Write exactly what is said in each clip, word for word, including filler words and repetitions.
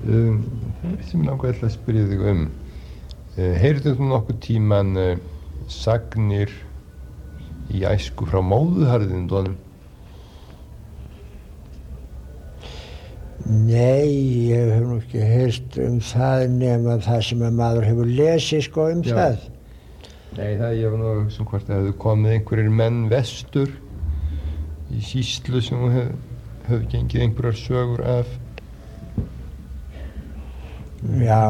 Um, það sem ég langaði að spyrja þig um. Uh, heyrðu þú nokkuð tíman uh, sagnir í æsku frá móðuharðindunum? Nei, ég hef nú ekki heyrt um það nema það sem að maður hefur lesið sko um Já. það. Nei, það ég var nú sem hvort það hefðu komið einhverjir menn vestur í sýslu sem hef, hefðu gengið einhverjar sögur af. Já.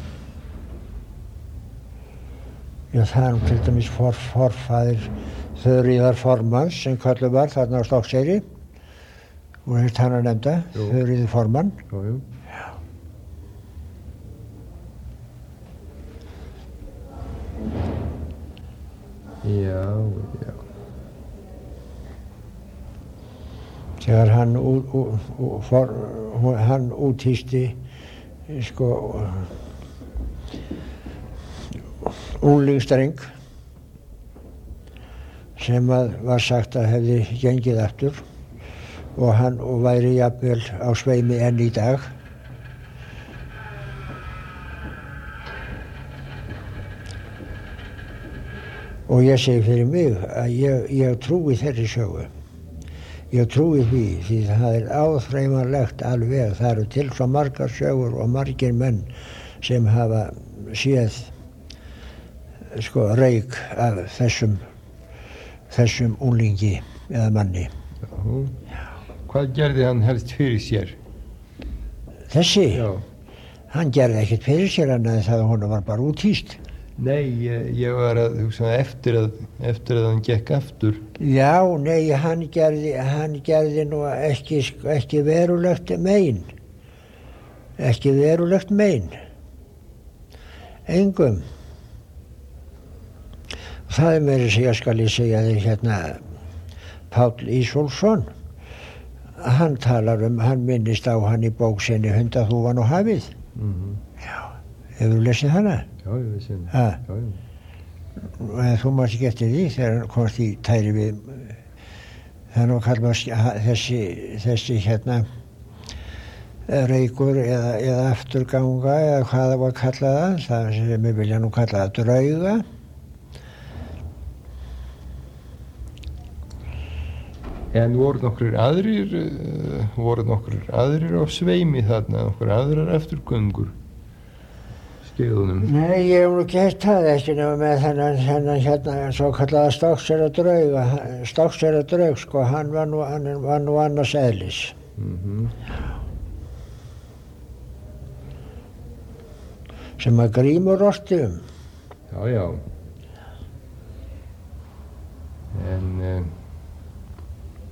Já, það er nú til dæmis for, forfaðir Þuríðar Formanns sem kölluð var þarna á Stokkseyri. Og hefst hann að nefnda, Þuríður Formann. Jú, jú. Já. Já, já. Þegar hann, ú, ú, ú, for, hann úthýsti sko unglingsdreng sem að var sagt að hefði gengið aftur og hann og væri jafnvel á sveimi enn í dag. Og ég segi fyrir mig að ég, ég trúi þeirri sögu. Ég trúi því, því það er áþreifanlegt alveg. Það eru til svo margar sögur og margir menn sem hafa séð sko reyk af þessum, þessum unglingi eða manni. Já. Hvað gerði hann helst fyrir sér? Þessi? Já. Hann gerði ekkert fyrir sér en það að hún var bara úthýst. Nei, ég, ég var að hugsa eftir að, eftir að hann gekk aftur. Já, nei, hann gerði, hann gerði nú ekki, ekki verulegt mein. Ekki verulegt mein. Engum. Það er meira að segja, skal ég segja þig hérna, Páll Ísólfsson. Hann talar um, hann minnist á hann í bók sinni Hundaþúfan og hafið. Mm-hmm. Já, hefur þú lesið hana? Já, ég veist henni. Ha. Já, já. En þú mást ekki eftir því þegar hann komst í tæri við, þannig að kalla þessi, þessi hérna reykur eða, eða afturganga eða hvað það var að kalla það, það sem við vilja nú kalla það drauga. En voru nokkur aðrir, uh, voru nokkur aðrir á sveimi þarna, nokkur aðrar eftirgöngur skeiðunum? Nei, ég hef nú ekki heyrt það ekki nema með þennan, þennan hérna svo kallaða Stokkseyrar draug, Stokkseyrar draug sko, hann var nú, hann var nú annars eðlis. Mm-hmm. Sem að Grímur orti um. Já, já.